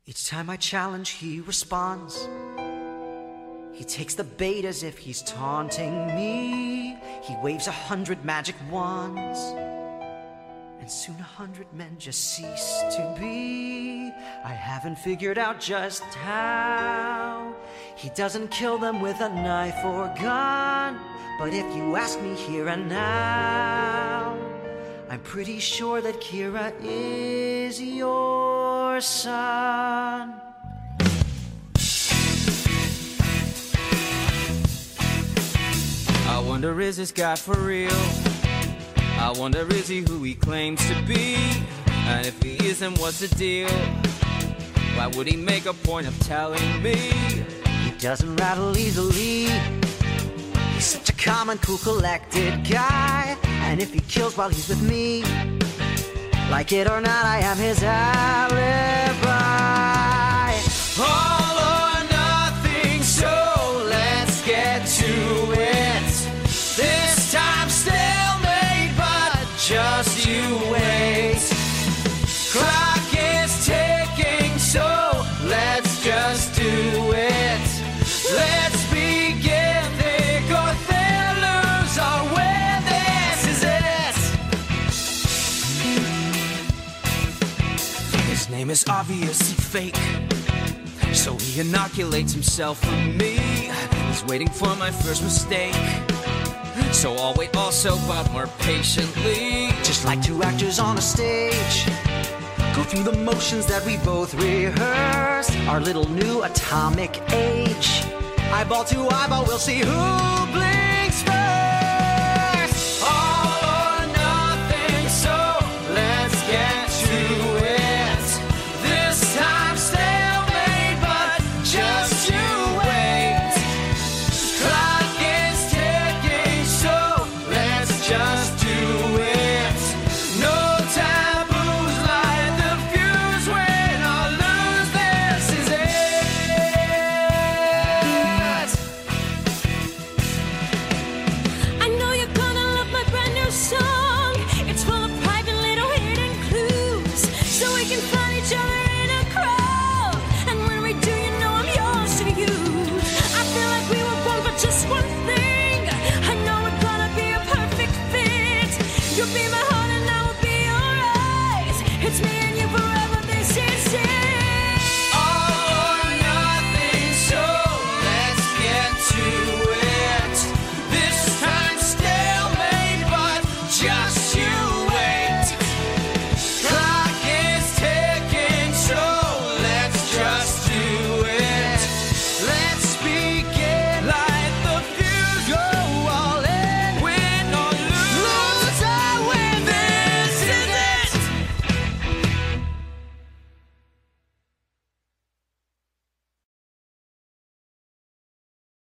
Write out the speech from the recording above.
Each time I challenge, he responds. He takes the bait as if he's taunting me. He waves 100 magic wands, and soon 100 men just cease to be. I haven't figured out just how. He doesn't kill them with a knife or gun, but if you ask me here and now, I'm pretty sure that Kira is your son. I wonder, is this guy for real? I wonder, is he who he claims to be? And if he isn't, what's the deal? Why would he make a point of telling me? He doesn't rattle easily. He's such a calm and cool, collected guy. And if he kills while he's with me, like it or not, I am his alibi. All or nothing, so let's get to it. This time stalemate, but just you wait. Clock is ticking, so let's just do it. Let's begin. Thick or thin, lose or win, this is it. His name is obviously fake, so he inoculates himself from me. He's waiting for my first mistake, so I'll wait also, but more patiently. Just like two actors on a stage, go through the motions that we both rehearsed. Our little new atomic age, eyeball to eyeball, we'll see who bleeds.